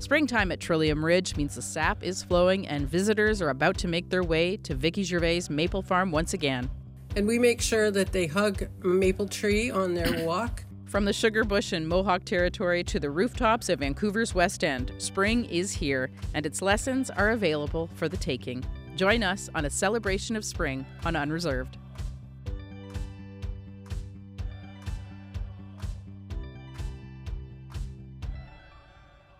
Springtime at Trillium Ridge means the sap is flowing and visitors are about to make their way to Vicky Gervais Maple Farm once again. And we make sure that they hug a maple tree on their walk. From the Sugar Bush in Mohawk territory to the rooftops of Vancouver's West End, spring is here and its lessons are available for the taking. Join us on a celebration of spring on Unreserved.